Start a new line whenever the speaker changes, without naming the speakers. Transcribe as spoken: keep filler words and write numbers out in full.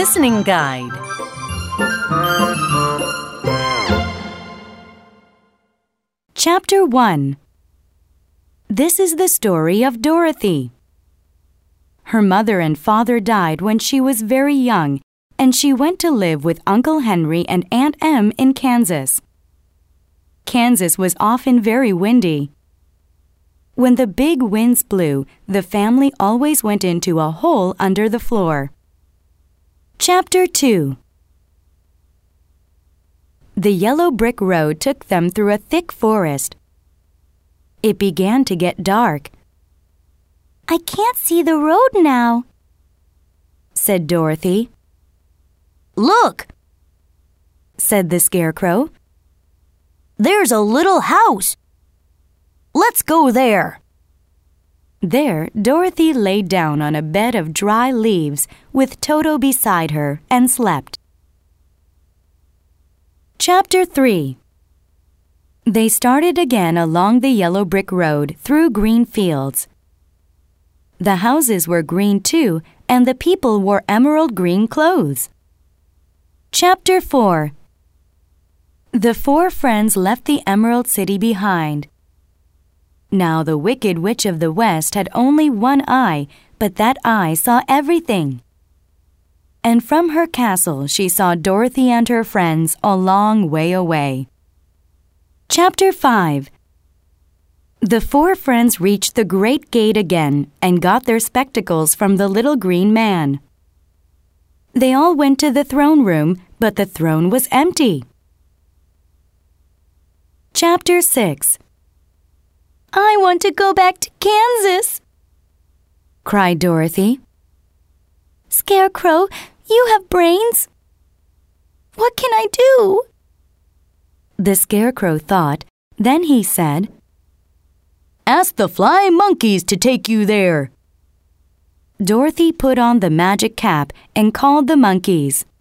listening guide.
Chapter one. This is the story of Dorothy. Her mother and father died when she was very young, and she went to live with Uncle Henry and Aunt Em in Kansas. Kansas was often very windy. When the big winds blew, the family always went into a hole under the floor. Chapter two. The yellow brick road took them through a thick forest. It began to get dark.
"I can't see the road now,"
said Dorothy.
"Look,"
said the Scarecrow.
"There's a little house. Let's go there."
There, Dorothy lay down on a bed of dry leaves with Toto beside her and slept. Chapter three. They started again along the yellow brick road through green fields. The houses were green too, and the people wore emerald green clothes. Chapter four. The four friends left the Emerald City behind. Now the Wicked Witch of the West had only one eye, but that eye saw everything. And from her castle she saw Dorothy and her friends a long way away. Chapter five. The four friends reached the great gate again and got their spectacles from the little green man. They all went to the throne room, but the throne was empty. Chapter six.
"I want to go back to Kansas,"
cried Dorothy.
"Scarecrow, you have brains. What can I do?"
The Scarecrow thought. Then he said,
"Ask the flying monkeys to take you there."
Dorothy put on the magic cap and called the monkeys.